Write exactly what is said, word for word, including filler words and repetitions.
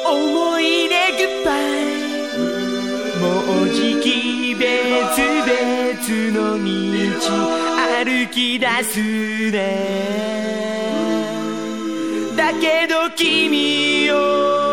思い出グッバイ、もうじき別々の道歩き出すね。だけど君を